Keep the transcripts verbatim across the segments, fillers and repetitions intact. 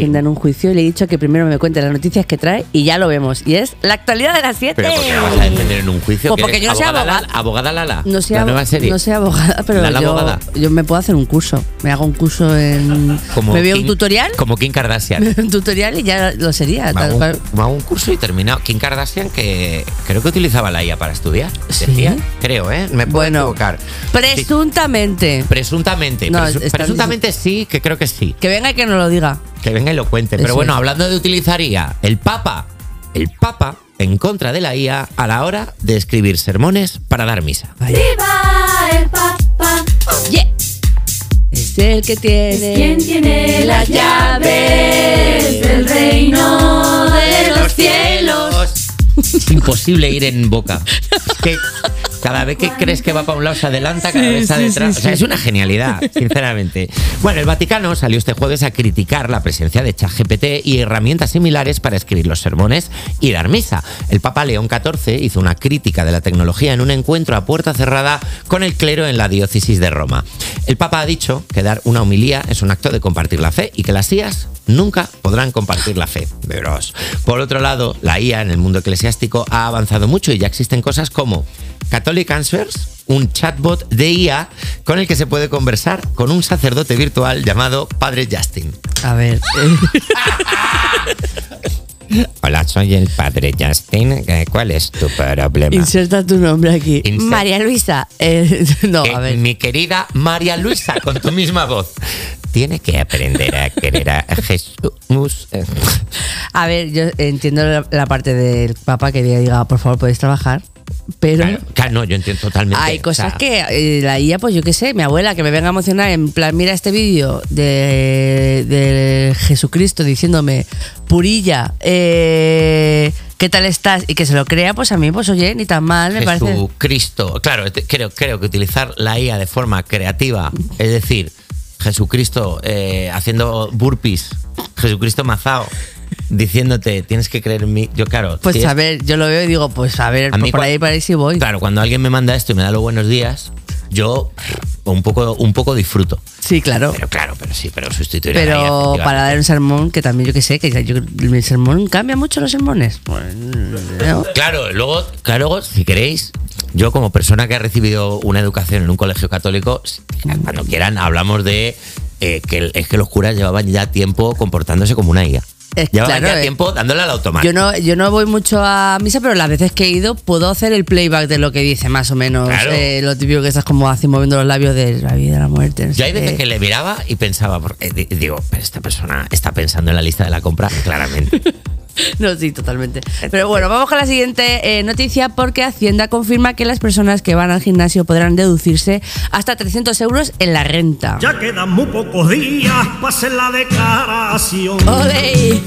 Hacienda en un juicio y le he dicho que primero me cuente las noticias que trae y ya lo vemos. Y es la actualidad de las siete. ¿Pero por qué la vas a defender en un juicio? Pues porque yo no soy abogada. Lala, ¿Abogada Lala? No soy, la abo- nueva serie. no soy abogada, pero Lala yo, abogada. yo me puedo hacer un curso. Me hago un curso en... Como me veo Kim- un tutorial. Como Kim Kardashian. Me veo un tutorial y ya lo sería. Me tal hago, cual. un, me hago un curso y terminado. Kim Kardashian, que creo que utilizaba la I A para estudiar. ¿Sí? Decía. Creo, ¿eh? Me puedo Bueno, equivocar. Presuntamente. Sí, presuntamente. No, presu- están presuntamente sí, que creo que sí. Que venga y que nos lo diga. Que venga y lo cuente. Pero Eso bueno, es. hablando de utilizar I A, el Papa, el Papa en contra de la I A a la hora de escribir sermones para dar misa. ¡Viva el Papa! Yeah. Es el que tiene, ¿Quién tiene las llaves del reino de los cielos? Es imposible ir en boca. Es que cada vez que crees que va para un lado se adelanta, cada Sí, vez está sí, detrás. sí, O sea, sí. es una genialidad, sinceramente. Bueno, el Vaticano salió este jueves a criticar la presencia de ChatGPT y herramientas similares para escribir los sermones y dar misa. El Papa León catorce hizo una crítica de la tecnología en un encuentro a puerta cerrada con el clero en la diócesis de Roma. El Papa ha dicho que dar una homilía es un acto de compartir la fe y que las I As nunca podrán compartir la fe. Veros. Por otro lado, la I A en el mundo eclesiástico ha avanzado mucho y ya existen cosas como Catholic Answers, un chatbot de I A con el que se puede conversar con un sacerdote virtual llamado Padre Justin. A ver. Hola, soy el Padre Justin. ¿Cuál es tu problema? Inserta tu nombre aquí. Insert- María Luisa. Eh, no, Eh, a ver. Mi querida María Luisa, con tu misma voz. Tiene que aprender a querer a Jesús. A ver, yo entiendo la, la parte del Papa que diga, por favor, podéis trabajar. Pero Claro, claro, no, yo entiendo totalmente. hay cosas O sea, que eh, la I A, pues yo qué sé, mi abuela que me venga a emocionar en plan, mira este vídeo de, de Jesucristo diciéndome, Purilla, eh, ¿qué tal estás? Y que se lo crea, pues a mí, pues oye, ni tan mal, me parece. Jesucristo. Claro, te- creo, creo que utilizar la I A de forma creativa, es decir, Jesucristo eh, haciendo burpees, Jesucristo mazao, diciéndote, tienes que creer en mí. Yo, claro. Pues si a es- ver, yo lo veo y digo, pues a ver, A mí por cua- ahí, por ahí sí voy. Claro, cuando alguien me manda esto y me da los buenos días, yo un poco, un poco disfruto. Sí, claro. Pero claro, pero sí, pero sustituir a la I A, Pero efectivamente. para dar un sermón, que también yo que sé, que ya yo, el sermón cambia mucho los sermones. Pues, ¿no? Claro, luego, claro, luego, si queréis, yo como persona que ha recibido una educación en un colegio católico, cuando quieran hablamos de eh, que es que los curas llevaban ya tiempo comportándose como una I A. Es Llevaban claro, ya eh. tiempo dándole al automático. Yo no, yo no voy mucho a misa, pero las veces que he ido puedo hacer el playback de lo que dice, más o menos. Claro. Eh, lo típico que estás como así moviendo los labios de la vida, la muerte. No sé Yo hay veces qué. que le miraba y pensaba, porque, eh, digo, pero esta persona está pensando en la lista de la compra, claramente. No, sí, totalmente. Pero bueno, vamos con la siguiente eh, noticia porque Hacienda confirma que las personas que van al gimnasio podrán deducirse hasta trescientos euros en la renta. Ya quedan muy pocos días para hacer la declaración. ¡Ole!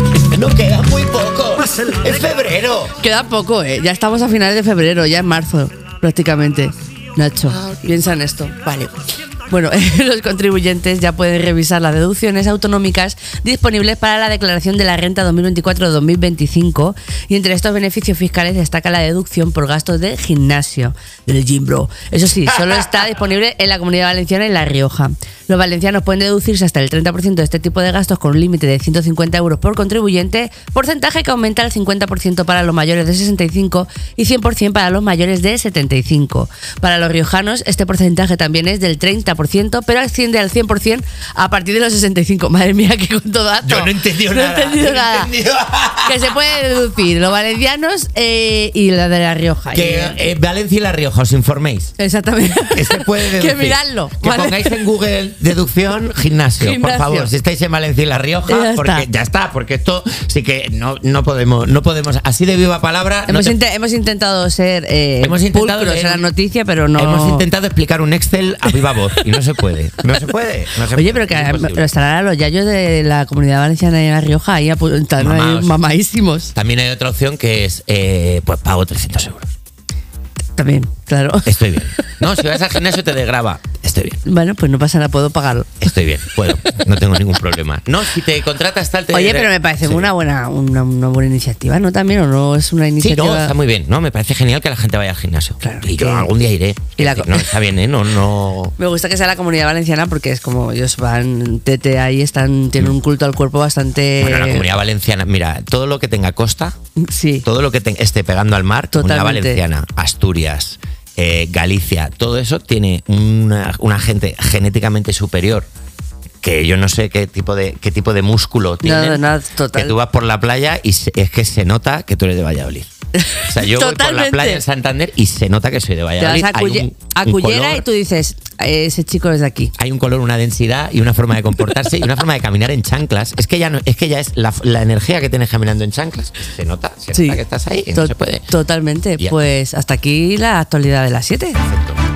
No queda muy poco. Pues el- Es febrero. Queda poco, ¿eh? Ya estamos a finales de febrero, ya en marzo, prácticamente. Nacho, piensa en esto. Vale. Bueno, los contribuyentes ya pueden revisar las deducciones autonómicas disponibles para la declaración de la renta dos mil veinticuatro dos mil veinticinco y entre estos beneficios fiscales destaca la deducción por gastos de gimnasio, del gym bro. Eso sí, solo está disponible en la Comunidad Valenciana y La Rioja. Los valencianos pueden deducirse hasta el treinta por ciento de este tipo de gastos con un límite de ciento cincuenta euros por contribuyente, porcentaje que aumenta al cincuenta por ciento para los mayores de sesenta y cinco y cien por ciento para los mayores de setenta y cinco. Para los riojanos, este porcentaje también es del treinta por ciento, pero asciende al cien por ciento a partir de los sesenta y cinco. Madre mía, qué cuánto dato. Yo no he entendido No he nada. entendido no he nada. entendido. Que se puede deducir los valencianos eh, y la de La Rioja. Que eh, Valencia y La Rioja, os informéis. Exactamente. Que se puede deducir. Que miradlo. Que ¿vale? pongáis en Google deducción gimnasio, Gimnasio. por favor, si estáis en Valencia y La Rioja, Ya porque está. ya está, porque esto sí que no, no podemos, no podemos, así de viva palabra. no Hemos, te- inte- hemos intentado ser eh, Hemos intentado pulcros leer en la un- noticia, pero no. Hemos intentado explicar un Excel a viva voz y no se puede. No se puede. no se Oye, puede, pero que es imposible. pero estarán los yayos de la Comunidad Valenciana y La Rioja ahí apu- están ahí Mamaos. mamadísimos. También hay otra opción que es, eh, pues pago trescientos euros. También, claro. Estoy bien. No, si vas al gimnasio te desgraba. Estoy bien. Bueno, pues no pasa nada, puedo pagarlo. Estoy bien, puedo. No tengo ningún problema. No, si te contratas tal... Te Oye, pero me parece sí. una buena una, una buena iniciativa, ¿no? También, ¿o no es una Sí, iniciativa? no, está muy bien. No, me parece genial que la gente vaya al gimnasio. Claro, y que- yo algún día iré. Y la- No, está bien, ¿eh? No, no... Me gusta que sea la Comunidad Valenciana porque es como ellos van, tete ahí, están, tienen un culto al cuerpo bastante... Bueno, la Comunidad Valenciana, mira, todo lo que tenga costa, Sí. todo lo que te- esté pegando al mar, Comunidad Totalmente. Valenciana, Asturias, eh, Galicia, todo eso tiene una, una gente genéticamente superior que yo no sé qué tipo de qué tipo de músculo tiene. No, no, total. Que tú vas por la playa y se- es que se nota que tú eres de Valladolid. O sea, yo voy por la Totalmente. playa en Santander y se nota que soy de Te Valladolid. vas a, Hay Culle- un- a un Cullera color- y tú dices, ese chico es de aquí. hay un color, una densidad y una forma de comportarse y una forma de caminar en chanclas. Es que ya no, es que ya es la, la energía que tienes caminando en chanclas. Se nota, se Sí. nota que estás ahí y no To- se puede. Totalmente. Ya. Pues hasta aquí la actualidad de las siete. Perfecto.